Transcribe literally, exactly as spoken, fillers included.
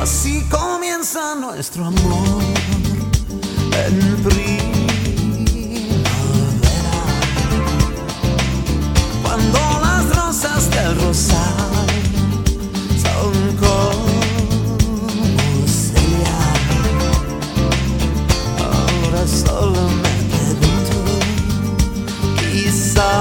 Así comienza nuestro amor en primavera, cuando las rosas del rosal son como Celia. Ahora solo me pregunto, quizá